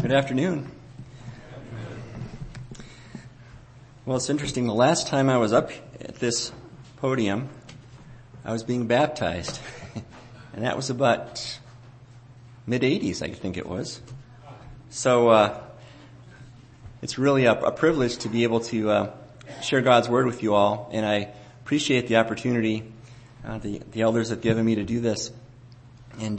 Good afternoon. Well, it's interesting. The last time I was up at this podium, I was being baptized. And that was about mid-'80s, I think it was. So it's really a privilege to be able to share God's Word with you all. And I appreciate the opportunity the elders have given me to do this. And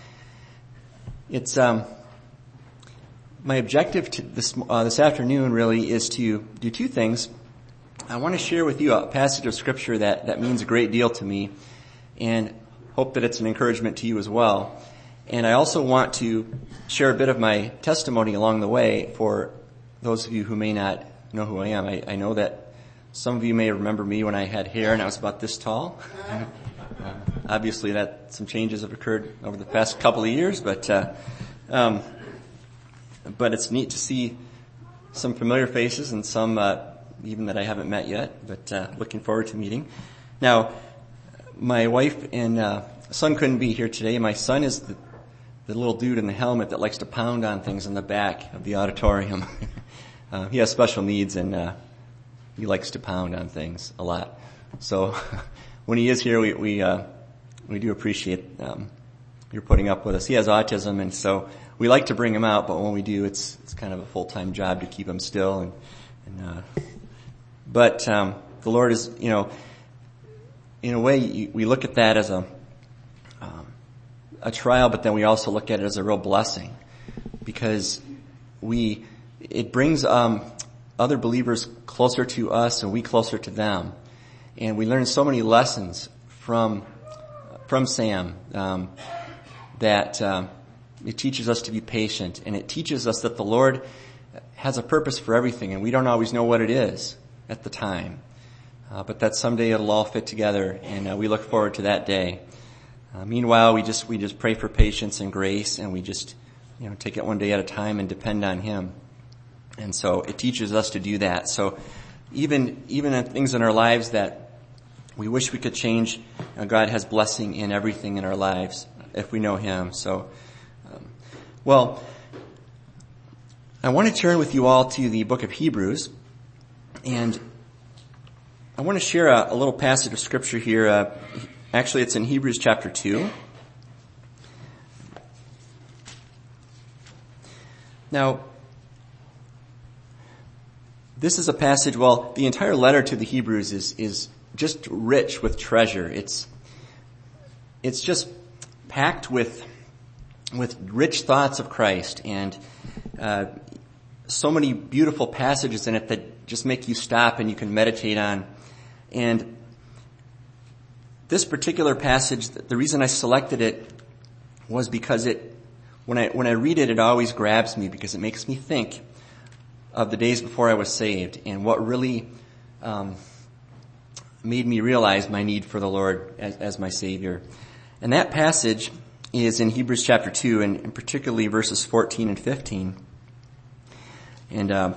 it's my objective to this afternoon really is to do two things. I want to share with you a passage of Scripture that means a great deal to me, and hope that it's an encouragement to you as well. And I also want to share a bit of my testimony along the way for those of you who may not know who I am. I know that some of you may remember me when I had hair and I was about this tall. Obviously, some changes have occurred over the past couple of years, but it's neat to see some familiar faces and some even that I haven't met yet, but looking forward to meeting. Now, my wife and son couldn't be here today. My son is the little dude in the helmet that likes to pound on things in the back of the auditorium. He has special needs, and he likes to pound on things a lot. So when he is here, we do appreciate your putting up with us. He has autism, and so we like to bring him out, but when we do, it's kind of a full-time job to keep him still. But the Lord is, in a way, we look at that as a trial, but then we also look at it as a real blessing, because it brings other believers closer to us and we closer to them, and we learn so many lessons from Sam that it teaches us to be patient, and it teaches us that the Lord has a purpose for everything, and we don't always know what it is at the time, but that someday it'll all fit together, and we look forward to that day. Meanwhile, we just pray for patience and grace, and we just take it one day at a time and depend on Him. And so it teaches us to do that. So even in things in our lives that we wish we could change, God has blessing in everything in our lives if we know Him. So, I want to turn with you all to the book of Hebrews, and I want to share a little passage of Scripture here. Actually, it's in Hebrews chapter 2. Now, this is a passage, the entire letter to the Hebrews is just rich with treasure. It's just packed with rich thoughts of Christ, and so many beautiful passages in it that just make you stop and you can meditate on. And this particular passage, the reason I selected it was because when I read it, it always grabs me, because it makes me think of the days before I was saved and what really made me realize my need for the Lord as my Savior. And that passage is in Hebrews chapter 2, and particularly verses 14 and 15. And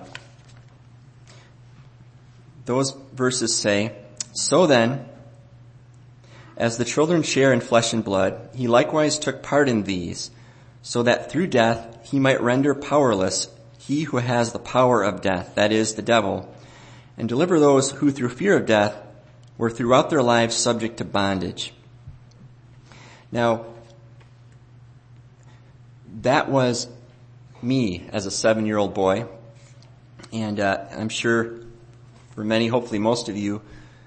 those verses say, "So then, as the children share in flesh and blood, he likewise took part in these, so that through death he might render powerless he who has the power of death, that is, the devil, and deliver those who through fear of death were throughout their lives subject to bondage." Now, that was me as a 7-year-old boy, and I'm sure for many, hopefully most of you,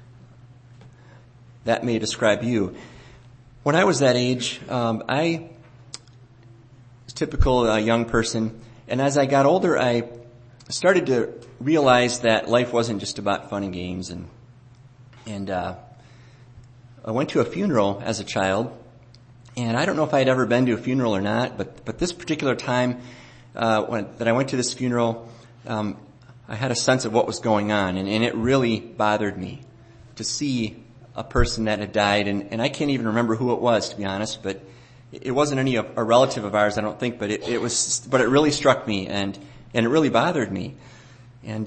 that may describe you. When I was that age, I was a typical young person, and as I got older, I started to realize that life wasn't just about fun and games, and I went to a funeral as a child, and I don't know if I had ever been to a funeral or not, but this particular time that I went to this funeral, I had a sense of what was going on, and it really bothered me to see a person that had died, and I can't even remember who it was, to be honest, but it wasn't a relative of ours, I don't think, but it really struck me, and it really bothered me, and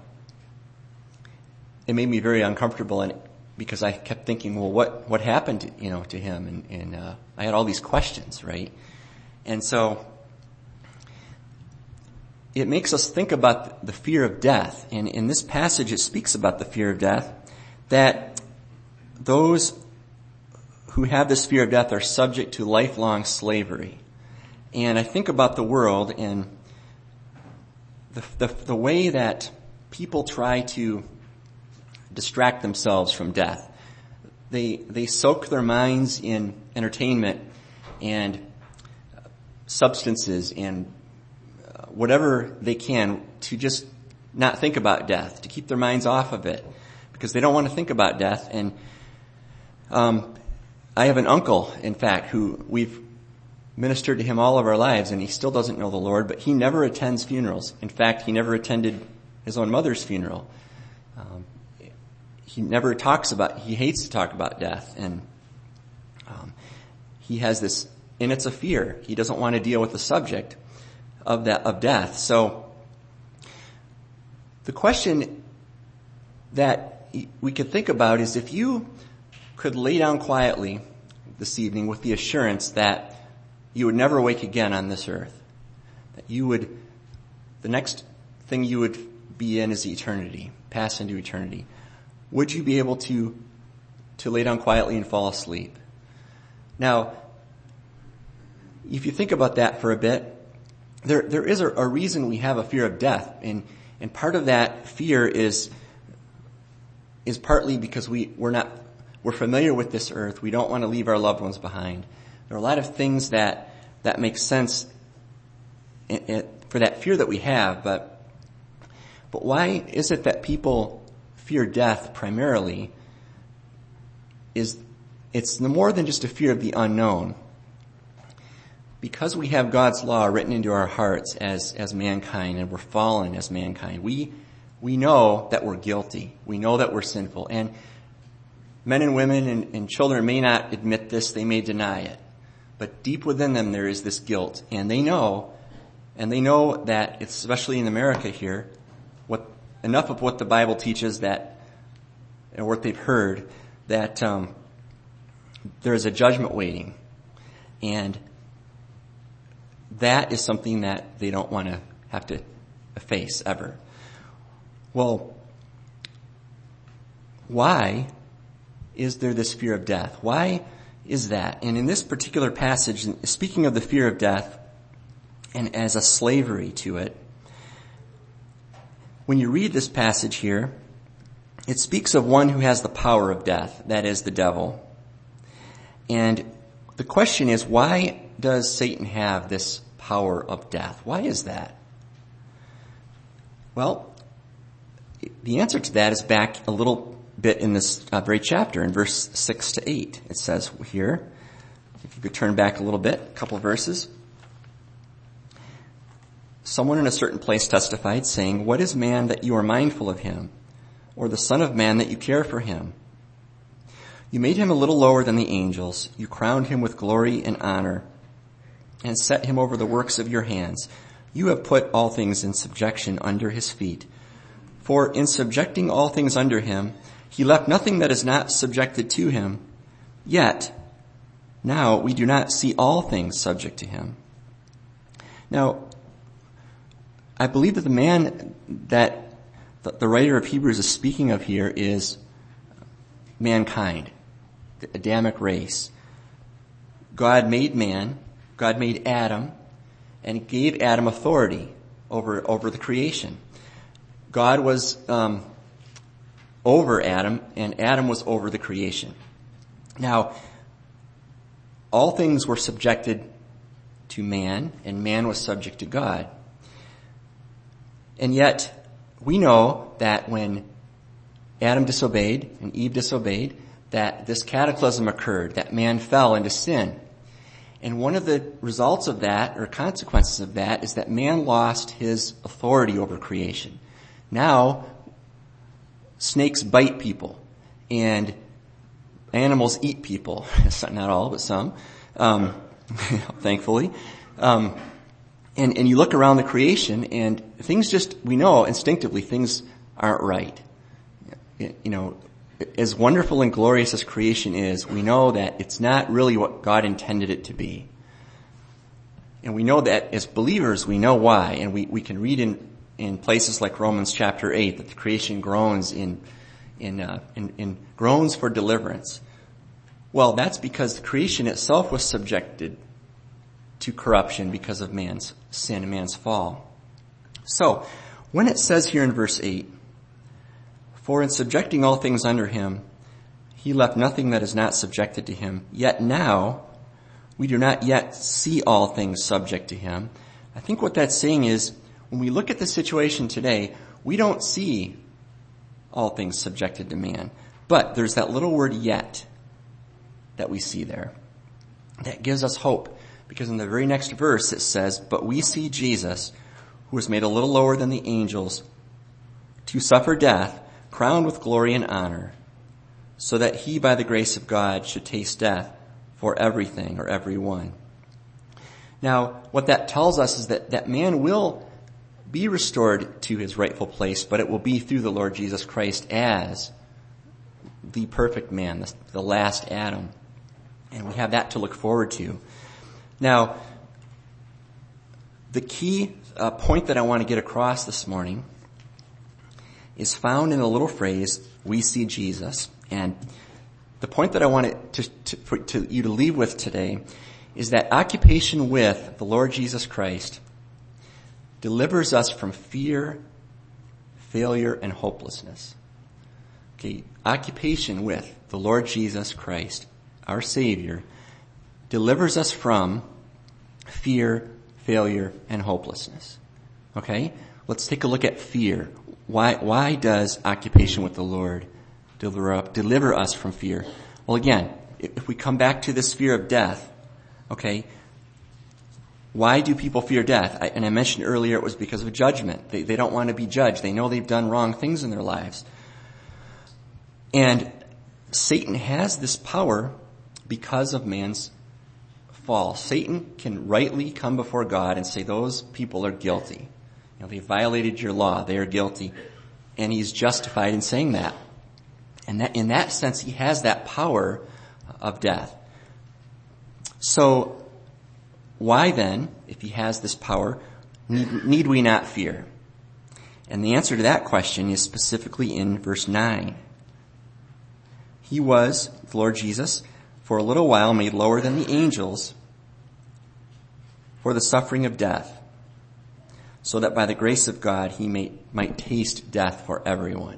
it made me very uncomfortable, and because I kept thinking, well, what happened to him, and I had all these questions, right? And so it makes us think about the fear of death. And in this passage, it speaks about the fear of death, that those who have this fear of death are subject to lifelong slavery. And I think about the world and the way that people try to distract themselves from death. They soak their minds in entertainment and substances and whatever they can to just not think about death, to keep their minds off of it, because they don't want to think about death. And I have an uncle, in fact, who we've ministered to him all of our lives, and he still doesn't know the Lord, but he never attends funerals. In fact, he never attended his own mother's funeral. He hates to talk about death, and he has this, and it's a fear. He doesn't want to deal with the subject of death. So the question that we could think about is, if you could lay down quietly this evening with the assurance that you would never wake again on this earth, that the next thing you would be in is eternity, pass into eternity, would you be able to lay down quietly and fall asleep? Now, if you think about that for a bit, there is a reason we have a fear of death, and part of that fear is partly because we're familiar with this earth. We don't want to leave our loved ones behind. There are a lot of things that make sense for that fear that we have, but why is it that people fear death primarily? It's more than just a fear of the unknown. Because we have God's law written into our hearts as mankind, and we're fallen as mankind, we know that we're guilty. We know that we're sinful. And men and women and children may not admit this, they may deny it. But deep within them there is this guilt. And they know that, especially in America here, enough of what the Bible teaches that, and what they've heard, that there is a judgment waiting. And that is something that they don't want to have to face ever. Well, why is there this fear of death? Why is that? And in this particular passage, speaking of the fear of death and as a slavery to it, when you read this passage here, it speaks of one who has the power of death, that is the devil. And the question is, why does Satan have this power of death? Why is that? Well, the answer to that is back a little bit in this very chapter, in verse 6 to 8. It says here, if you could turn back a little bit, a couple of verses. Someone in a certain place testified, saying, "What is man that you are mindful of him, or the son of man that you care for him? You made him a little lower than the angels. You crowned him with glory and honor, and set him over the works of your hands. You have put all things in subjection under his feet. For in subjecting all things under him, he left nothing that is not subjected to him. Yet, now we do not see all things subject to him." Now, I believe that the man that the writer of Hebrews is speaking of here is mankind, the Adamic race. God made man, God made Adam, and gave Adam authority over the creation. God was over Adam, and Adam was over the creation. Now, all things were subjected to man, and man was subject to God. And yet, we know that when Adam disobeyed and Eve disobeyed, that this cataclysm occurred, that man fell into sin. And one of the results of that, or consequences of that, is that man lost his authority over creation. Now, snakes bite people, and animals eat people. Not all, but some, thankfully. And you look around the creation, and things we know instinctively things aren't right. As wonderful and glorious as creation is, we know that it's not really what God intended it to be. And we know that as believers, we know why. And we can read in places like Romans chapter 8 that the creation groans in groans for deliverance. Well, that's because the creation itself was subjected to corruption because of man's sin and man's fall. So, when it says here in verse 8, "For in subjecting all things under him, he left nothing that is not subjected to him, yet now we do not yet see all things subject to him." I think what that's saying is, when we look at the situation today, we don't see all things subjected to man. But there's that little word "yet" that we see there. That gives us hope. Because in the very next verse it says, "But we see Jesus, who was made a little lower than the angels, to suffer death, crowned with glory and honor, so that he by the grace of God should taste death for everything," or everyone. Now, what that tells us is that man will be restored to his rightful place, but it will be through the Lord Jesus Christ as the perfect man, the last Adam. And we have that to look forward to. Now, the key point that I want to get across this morning is found in the little phrase, "We see Jesus." And the point that I want for you to leave with today is that occupation with the Lord Jesus Christ delivers us from fear, failure, and hopelessness. Okay, occupation with the Lord Jesus Christ, our Savior, delivers us from fear, failure, and hopelessness. Okay? Let's take a look at fear. Why does occupation with the Lord deliver us from fear? Well, again, if we come back to this fear of death, okay, why do people fear death? And I mentioned earlier it was because of judgment. They don't want to be judged. They know they've done wrong things in their lives. And Satan has this power because of man's fall. Satan can rightly come before God and say those people are guilty. They violated your law. They are guilty. And he's justified in saying that. And that, in that sense, he has that power of death. So, why then, if he has this power, need we not fear? And the answer to that question is specifically in verse 9. He was, the Lord Jesus, for a little while made lower than the angels for the suffering of death, so that by the grace of God he might taste death for everyone.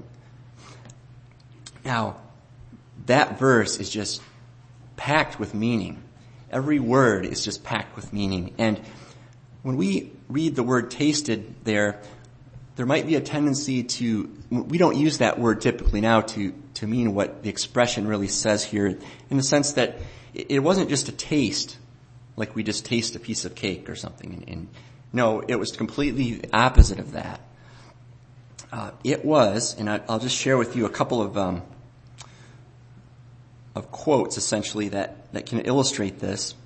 Now, that verse is just packed with meaning. Every word is just packed with meaning. And when we read the word tasted there might be a tendency we don't use that word typically now to mean what the expression really says here, in the sense that it wasn't just a taste, like we just taste a piece of cake or something. And no, it was completely the opposite of that. It was, and I'll just share with you a couple of quotes essentially that can illustrate this.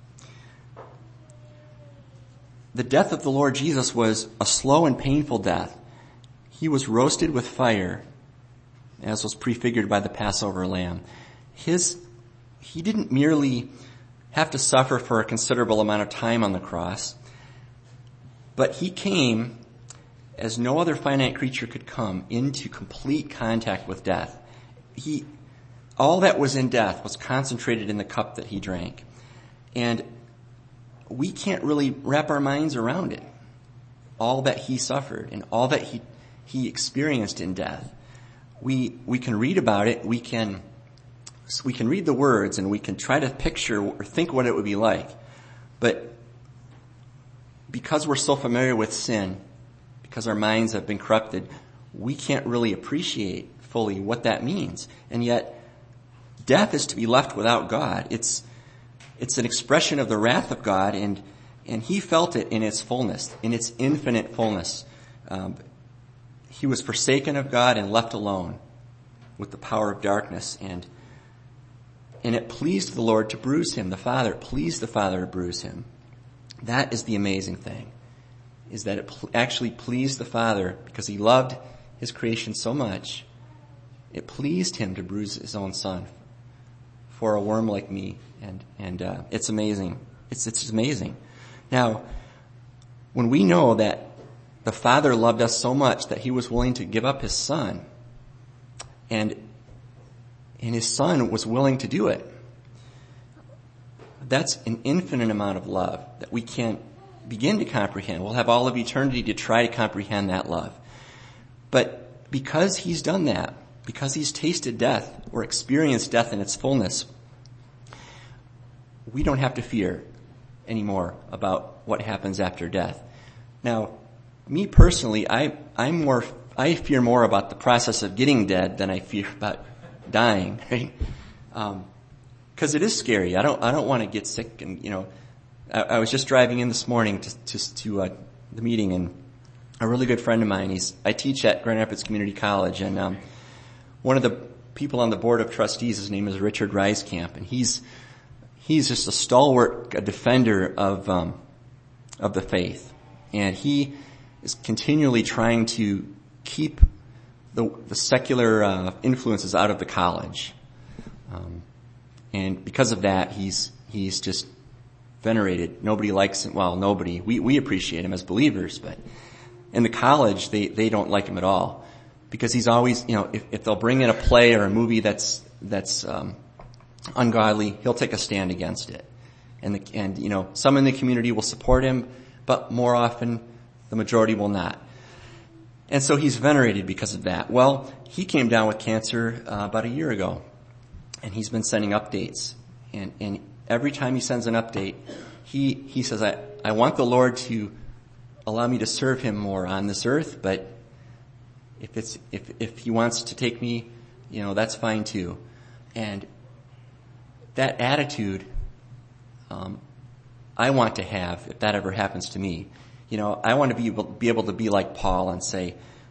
The death of the Lord Jesus was a slow and painful death. He was roasted with fire, as was prefigured by the Passover lamb. He didn't merely have to suffer for a considerable amount of time on the cross, but he came as no other finite creature could come into complete contact with death. All that was in death was concentrated in the cup that he drank. And we can't really wrap our minds around it. All that he suffered and all that he experienced in death. We can read about it, we can read the words, and we can try to picture or think what it would be like. But because we're so familiar with sin, because our minds have been corrupted, we can't really appreciate fully what that means. And yet, death is to be left without God. It's an expression of the wrath of God, and he felt it in its fullness, in its infinite fullness. He was forsaken of God and left alone with the power of darkness, and it pleased the Lord to bruise him. It pleased the Father to bruise him. That is the amazing thing, is that it actually pleased the Father, because he loved his creation so much. It pleased him to bruise his own Son for a worm like me, and it's amazing. It's amazing. Now, when we know that the Father loved us so much that he was willing to give up his Son, and his Son was willing to do it, that's an infinite amount of love that we can't begin to comprehend. We'll have all of eternity to try to comprehend that love. But because he's done that, because he's tasted death or experienced death in its fullness, we don't have to fear anymore about what happens after death. Now, me personally, I fear more about the process of getting dead than I fear about dying, right? Because it is scary. I don't want to get sick. And I was just driving in this morning to the meeting, and a really good friend of mine. I teach at Grand Rapids Community College, and one of the people on the board of trustees, his name is Richard Reiskamp, and he's just a stalwart, a defender of the faith, and he is continually trying to keep the secular influences out of the college. And because of that, he's just venerated. Nobody likes him. Well, nobody. We appreciate him as believers, but in the college, they don't like him at all. Because he's always, if they'll bring in a play or a movie that's ungodly, he'll take a stand against it. And some in the community will support him, but more often, the majority will not. And so he's venerated because of that. Well, he came down with cancer about a year ago. And he's been sending updates. And every time he sends an update, he says, I want the Lord to allow me to serve him more on this earth, but if he wants to take me, that's fine too. And that attitude, I want to have if that ever happens to me. I want to be able to be like Paul and say,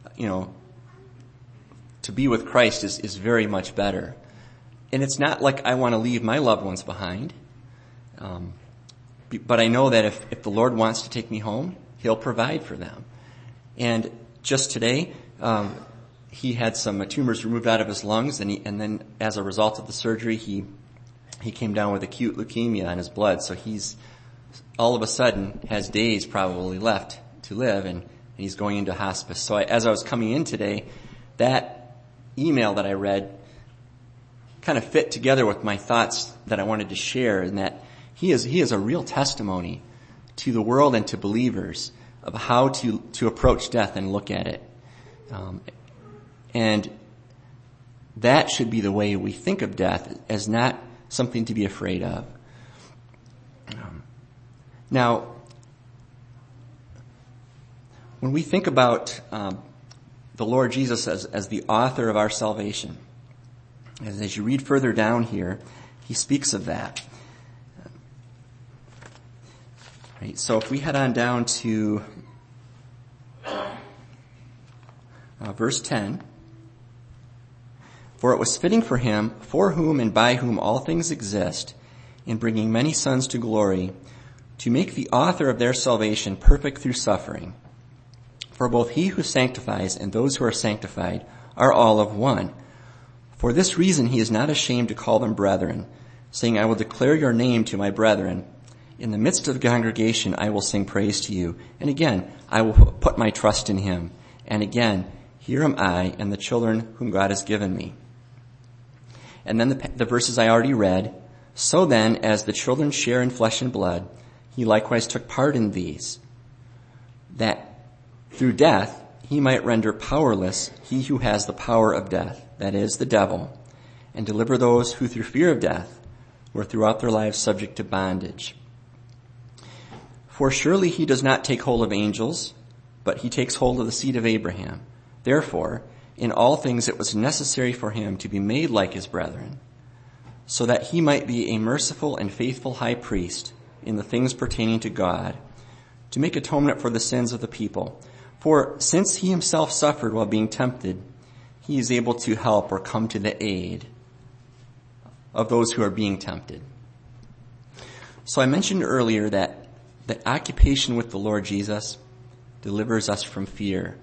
to be with Christ is very much better. And it's not like I want to leave my loved ones behind. But I know that if the Lord wants to take me home, he'll provide for them. And just today, he had some tumors removed out of his lungs, and then as a result of the surgery, he came down with acute leukemia in his blood. So he's all of a sudden has days probably left to live, and he's going into hospice. So as I was coming in today, that email that I read kind of fit together with my thoughts that I wanted to share, and that he is a real testimony to the world and to believers of how to approach death and look at it. And that should be the way we think of death, as not something to be afraid of. Now, when we think about the Lord Jesus as the author of our salvation, as you read further down here, he speaks of that. Right, so if we head on down to verse 10, for it was fitting for him, for whom and by whom all things exist, in bringing many sons to glory, to make the author of their salvation perfect through suffering. For both he who sanctifies and those who are sanctified are all of one. For this reason he is not ashamed to call them brethren, saying, I will declare your name to my brethren. In the midst of the congregation I will sing praise to you. And again, I will put my trust in him. And again, here am I and the children whom God has given me. And then the verses I already read. So then, as the children share in flesh and blood, he likewise took part in these, that through death he might render powerless he who has the power of death, that is, the devil, and deliver those who through fear of death were throughout their lives subject to bondage. For surely he does not take hold of angels, but he takes hold of the seed of Abraham. Therefore, in all things it was necessary for him to be made like his brethren, so that he might be a merciful and faithful high priest in the things pertaining to God, to make atonement for the sins of the people. For since he himself suffered while being tempted, he is able to help or come to the aid of those who are being tempted. So I mentioned earlier that occupation with the Lord Jesus delivers us from fear.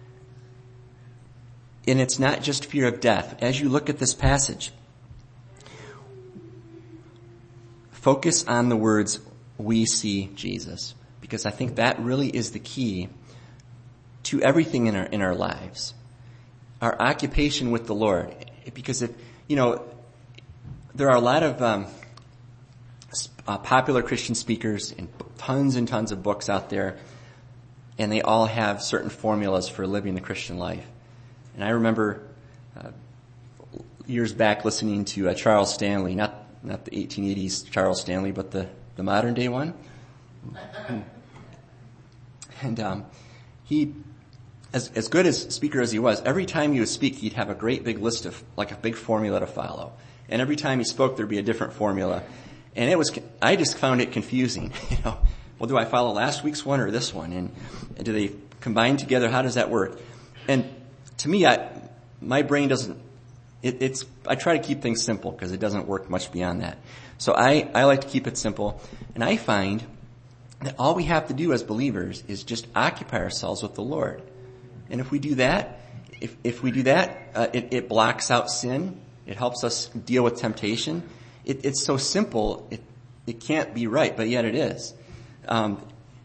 And it's not just fear of death. As you look at this passage, focus on the words, we see Jesus. because I think that really is the key to everything in our lives. Our occupation with the Lord. Because there are a lot of popular Christian speakers and tons of books out there, and they all have certain formulas for living the Christian life. And I remember years back listening to Charles Stanley, not the 1880s Charles Stanley, but the modern day one. And he, as good as speaker as he was, every time he would speak, he'd have a great big list of, like a big formula to follow. And every time he spoke, there'd be a different formula. And I just found it confusing. Well, do I follow last week's one or this one? And do they combine together? How does that work? And to me, my brain doesn't, I try to keep things simple because it doesn't work much beyond that. So I like to keep it simple. And I find that all we have to do as believers is just occupy ourselves with the Lord. And if we do that, it blocks out sin. It helps us deal with temptation. It's so simple, it can't be right, but yet it is. And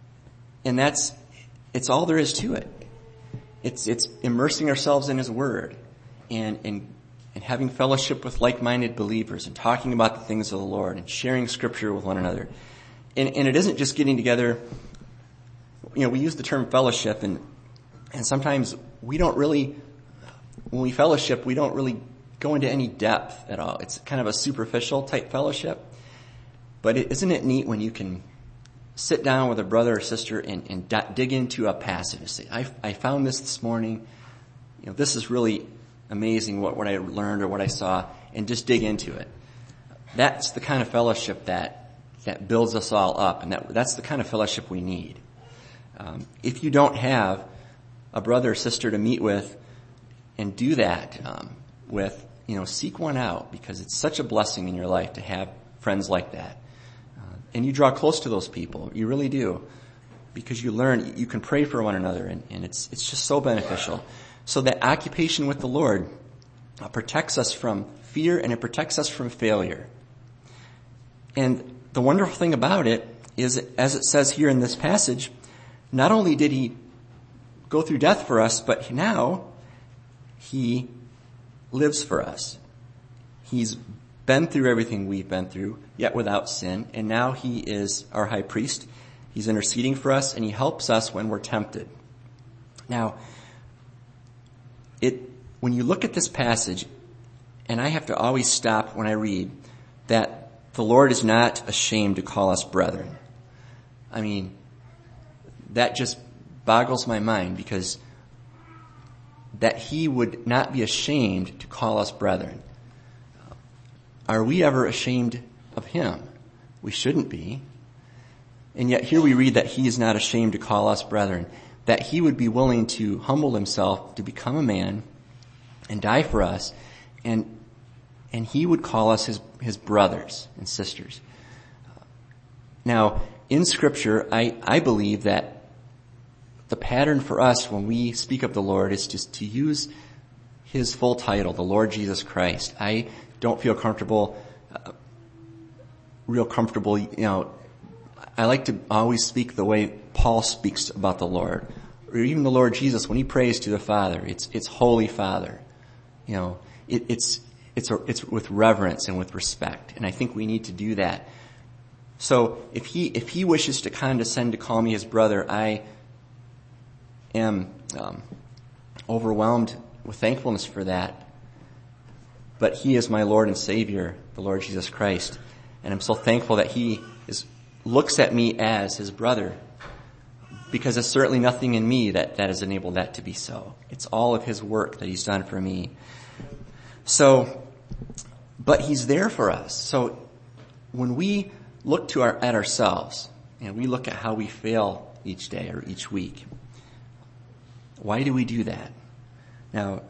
it's all there is to it. It's immersing ourselves in His Word and having fellowship with like-minded believers and talking about the things of the Lord and sharing Scripture with one another. And it isn't just getting together. We use the term fellowship, and sometimes when we fellowship, we don't really go into any depth at all. It's kind of a superficial type fellowship. But isn't it neat when you can sit down with a brother or sister and dig into a passage and say, I found this morning. This is really amazing what I learned or what I saw, and just dig into it. That's the kind of fellowship that builds us all up, and that's the kind of fellowship we need. If you don't have a brother or sister to meet with and do that with, seek one out, because it's such a blessing in your life to have friends like that. And you draw close to those people. You really do. Because you learn, you can pray for one another, and it's just so beneficial. So that occupation with the Lord protects us from fear, and it protects us from failure. And the wonderful thing about it is, as it says here in this passage, not only did He go through death for us, but now He lives for us. He's been through everything we've been through, yet without sin, and now He is our high priest. He's interceding for us, and He helps us when we're tempted. Now, when you look at this passage, and I have to always stop when I read that the Lord is not ashamed to call us brethren. I mean, that just boggles my mind, because that He would not be ashamed to call us brethren. Are we ever ashamed of Him? We shouldn't be. And yet here we read that He is not ashamed to call us brethren, that He would be willing to humble Himself to become a man and die for us, and He would call us His brothers and sisters. Now, in Scripture, I believe that the pattern for us when we speak of the Lord is just to use His full title, the Lord Jesus Christ. I don't feel real comfortable, I like to always speak the way Paul speaks about the Lord, or even the Lord Jesus when He prays to the Father. It's Holy Father. It's with reverence and with respect, and I think we need to do that. So if he wishes to condescend to call me His brother, I am overwhelmed with thankfulness for that. But He is my Lord and Savior, the Lord Jesus Christ, and I'm so thankful that He looks at me as His brother, because there's certainly nothing in me that has enabled that to be so. It's all of His work that He's done for me. So, but He's there for us. So when we look at ourselves, and we look at how we fail each day or each week, why do we do that? Now,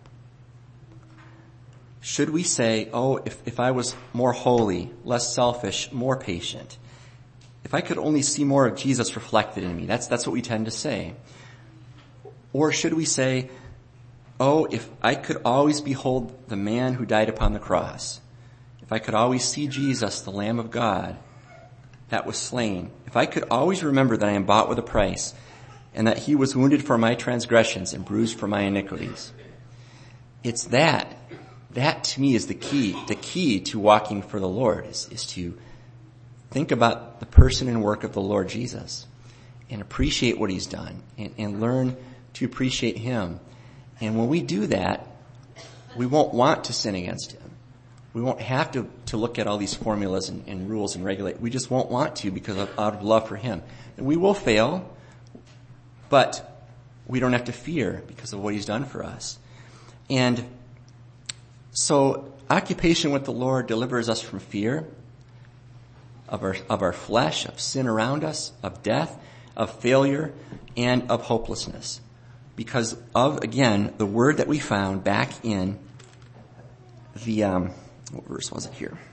should we say, if I was more holy, less selfish, more patient, if I could only see more of Jesus reflected in me, that's what we tend to say. Or should we say, if I could always behold the man who died upon the cross, if I could always see Jesus, the Lamb of God, that was slain, if I could always remember that I am bought with a price and that he was wounded for my transgressions and bruised for my iniquities, it's that to me is the key to walking for the Lord is to think about the person and work of the Lord Jesus and appreciate what he's done and learn to appreciate him. And when we do that, we won't want to sin against him. We won't have to look at all these formulas and rules and regulate. We just won't want to because out of love for him. And we will fail, but we don't have to fear because of what he's done for us. And so occupation with the Lord delivers us from fear of our flesh, of sin around us, of death, of failure, and of hopelessness. Because of, again, the word that we found back in the, what verse was it here?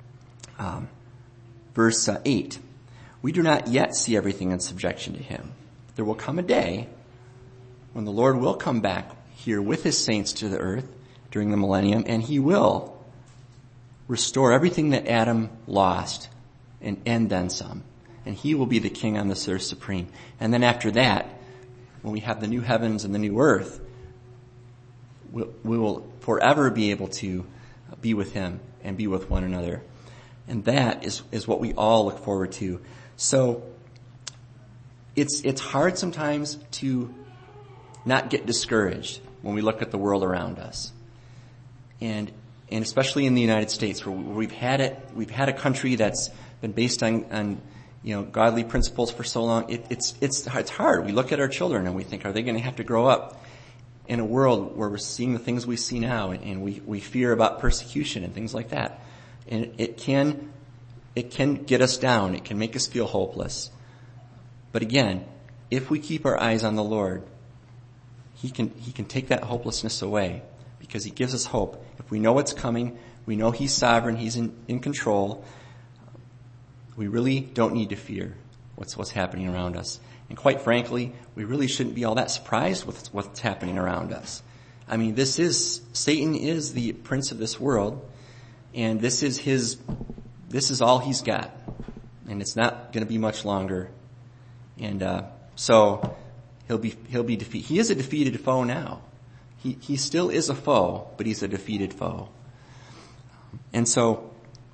Verse 8. We do not yet see everything in subjection to him. There will come a day when the Lord will come back here with his saints to the earth during the millennium, and he will restore everything that Adam lost and then some. And he will be the king on this earth supreme. And then after that, when we have the new heavens and the new earth, we will forever be able to be with him and be with one another. And that is what we all look forward to. So it's hard sometimes to not get discouraged when we look at the world around us. And especially in the United States, where we've had a country that's been based on godly principles for so long. It's hard. We look at our children and we think, are they going to have to grow up in a world where we're seeing the things we see now, and we fear about persecution and things like that. And it can get us down. It can make us feel hopeless. But again, if we keep our eyes on the Lord, He can take that hopelessness away, because He gives us hope. If we know what's coming, we know He's sovereign, He's in control, we really don't need to fear what's happening around us. And quite frankly, we really shouldn't be all that surprised with what's happening around us. I mean, Satan is the prince of this world, and this is all he's got. And it's not going to be much longer. And so he'll be defeated. He is a defeated foe now. He still is a foe, but he's a defeated foe. And so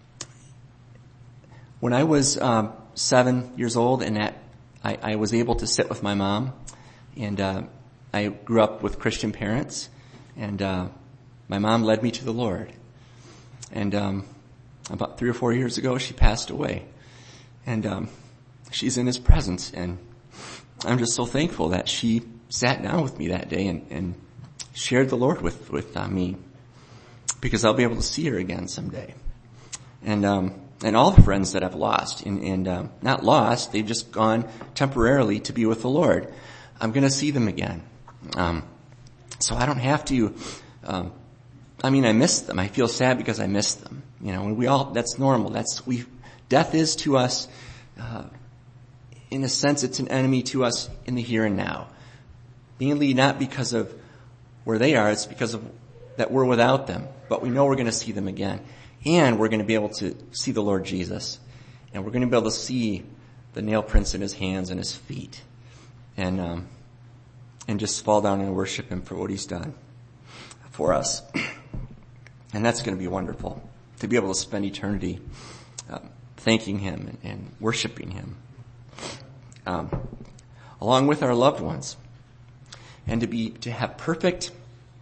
when I was 7 years old, and I was able to sit with my mom, and I grew up with Christian parents, and my mom led me to the Lord. And about 3 or 4 years ago, she passed away, and she's in His presence, and I'm just so thankful that she sat down with me that day and shared the Lord with me, because I'll be able to see her again someday. And all the friends that I've lost, and not lost, they've just gone temporarily to be with the Lord, I'm going to see them again. So I don't have to, I miss them. I feel sad because I miss them. And that's normal. Death is to us, in a sense, it's an enemy to us in the here and now. Mainly not because of where they are, it's because of that we're without them. But we know we're going to see them again. And we're going to be able to see the Lord Jesus. And we're going to be able to see the nail prints in His hands and His feet. And just fall down and worship Him for what He's done for us. And that's going to be wonderful, to be able to spend eternity thanking Him and worshiping Him, along with our loved ones. And to have perfect,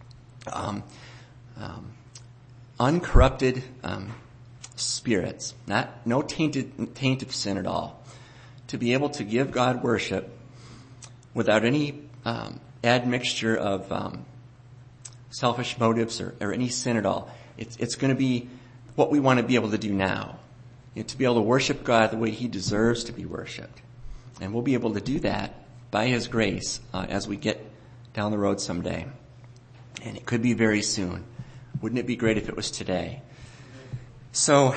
uncorrupted spirits, no tainted sin at all, to be able to give God worship without any admixture of selfish motives or any sin at all. It's going to be what we want to be able to do now, to be able to worship God the way He deserves to be worshipped. And we'll be able to do that by His grace as we get down the road someday. And it could be very soon. Wouldn't it be great if it was today? So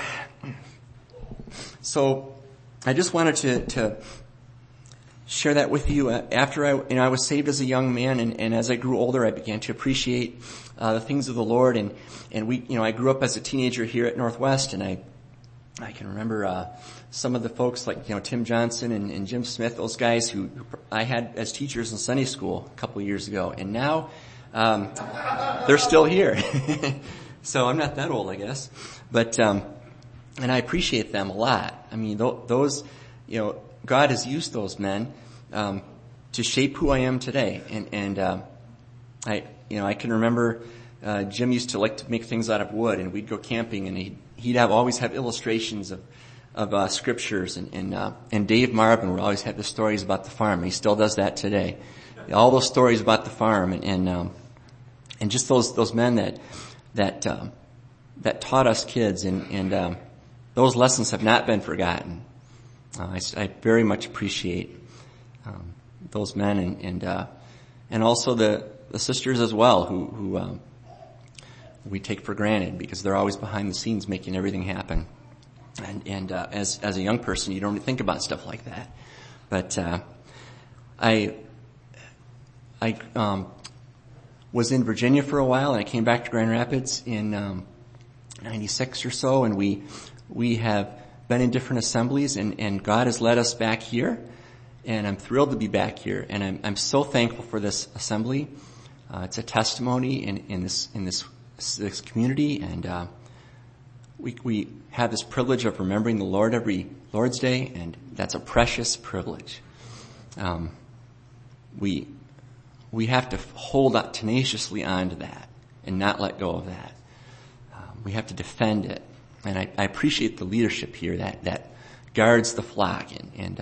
I just wanted to share that with you. After I was saved as a young man, and as I grew older, I began to appreciate the things of the Lord. And I grew up as a teenager here at Northwest, and I can remember some of the folks like, Tim Johnson and Jim Smith, those guys who I had as teachers in Sunday school a couple of years ago. And now they're still here. So I'm not that old, I guess. But and I appreciate them a lot. I mean, those, God has used those men to shape who I am today. And I can remember Jim used to like to make things out of wood, and we'd go camping, and he'd always have illustrations of scriptures, and Dave Marvin would always have the stories about the farm. He still does that today. All those stories about the farm, and just those men that taught us kids, and those lessons have not been forgotten. I very much appreciate those men, and also the sisters as well, who we take for granted because they're always behind the scenes making everything happen. And as a young person, you don't think about stuff like that. But I was in Virginia for a while, and I came back to Grand Rapids in 96 or so, and we have been in different assemblies, and God has led us back here, and I'm thrilled to be back here, and I'm so thankful for this assembly. It's a testimony in this community, and we have this privilege of remembering the Lord every Lord's Day, and that's a precious privilege. We have to hold up tenaciously onto that and not let go of that. We have to defend it, and I appreciate the leadership here that guards the flock, and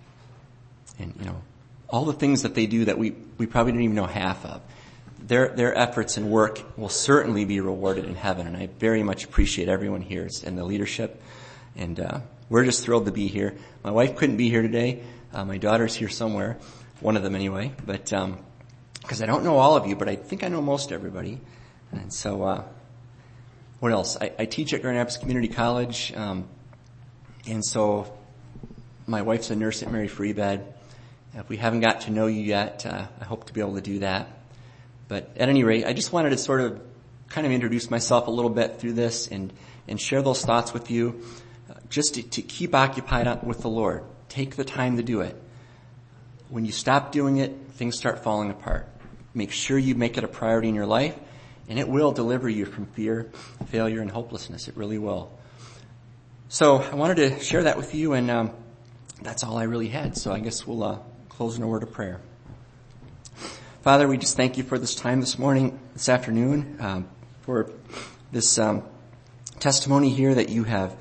all the things that they do that we probably didn't even know half of. Their efforts and work will certainly be rewarded in heaven, and I very much appreciate everyone here and the leadership, and we're just thrilled to be here. My wife couldn't be here today. My daughter's here somewhere, one of them anyway, but because I don't know all of you, but I think I know most everybody. And so what else? I teach at Grand Rapids Community College, and so my wife's a nurse at Mary Free Bed. If we haven't got to know you yet, I hope to be able to do that. But at any rate, I just wanted to sort of kind of introduce myself a little bit through this and share those thoughts with you, just to keep occupied with the Lord. Take the time to do it. When you stop doing it, things start falling apart. Make sure you make it a priority in your life, and it will deliver you from fear, failure, and hopelessness. It really will. So I wanted to share that with you, and that's all I really had. So I guess we'll close in a word of prayer. Father, we just thank you for this time this afternoon, for this testimony here that you have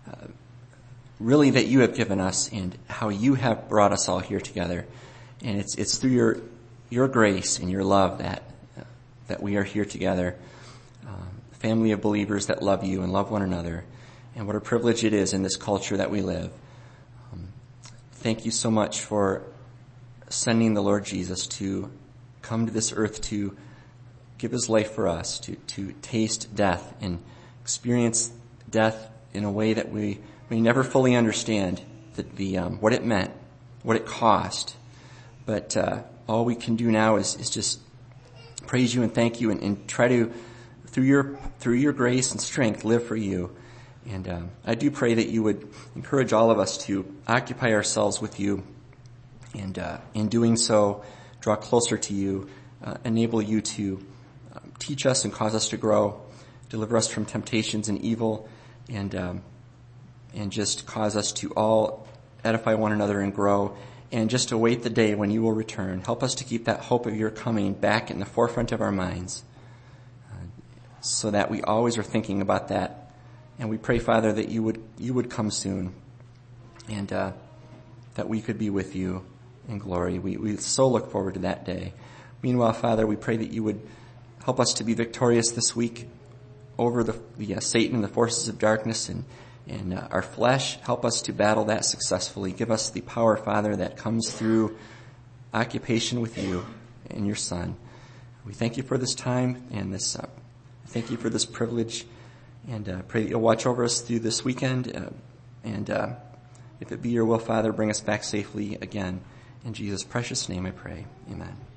given us, and how you have brought us all here together. And it's through your grace and your love that we are here together, family of believers that love you and love one another. And what a privilege it is in this culture that we live. Thank you so much for sending the Lord Jesus to come to this earth to give his life for us, to taste death and experience death in a way that we never fully understand what it meant, what it cost. But all we can do now is just praise you and thank you, and try to, through your grace and strength, live for you. And I do pray that you would encourage all of us to occupy ourselves with you, and in doing so, draw closer to you, enable you to teach us and cause us to grow, deliver us from temptations and evil, and just cause us to all edify one another and grow, and just await the day when you will return. Help us to keep that hope of your coming back in the forefront of our minds, so that we always are thinking about that. And we pray, Father, that you would come soon, and that we could be with you in glory. We so look forward to that day. Meanwhile, Father, we pray that you would help us to be victorious this week over the Satan and the forces of darkness and our flesh. Help us to battle that successfully. Give us the power, Father, that comes through occupation with you and your Son. We thank you for this time and this. Thank you for this privilege, and pray that you'll watch over us through this weekend. And if it be your will, Father, bring us back safely again. In Jesus' precious name I pray. Amen.